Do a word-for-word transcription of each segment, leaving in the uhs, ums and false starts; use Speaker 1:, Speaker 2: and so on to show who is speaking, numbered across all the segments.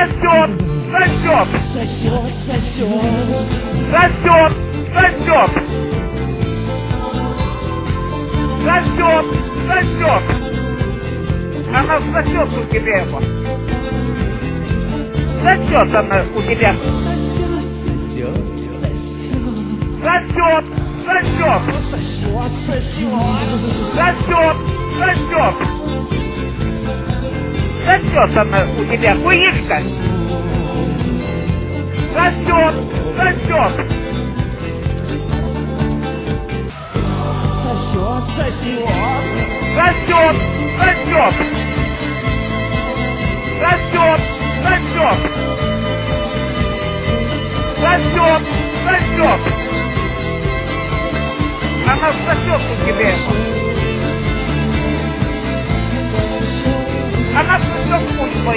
Speaker 1: Сосет, сосет.
Speaker 2: Сосет, сосет.
Speaker 1: Сосет, сосет. Сосет, сосет. Она сосет у тебя его. Сосет она у тебя. Сосет, сосет.
Speaker 2: Сосет, сосет.
Speaker 1: Сосет, сосет. Сосет она у тебя, куишка. Сосет, сосет.
Speaker 2: Сосет, сосет.
Speaker 1: Сосет, сосет. Сосет, сосет. Сосет, сосет. Она сосет у тебя. Она сосет путь твой.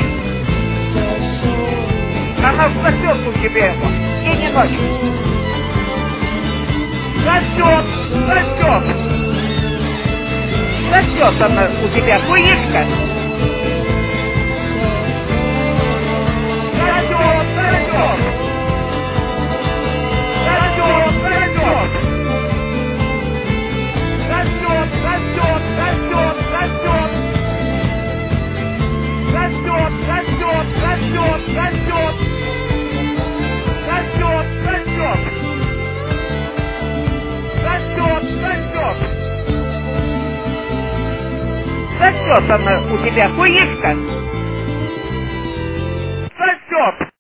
Speaker 1: Она сосет у тебя его. День и ночь. Сосет, сосет. Сосет она у тебя, куишка. Сосет, сосет. Сосет, сосет. Сосет, сосет, сосет, сосет. Сосет, сосет, сосет, сосет. Сосет, сосет. Сосет, сосет. Сосет она у тебя, куишка.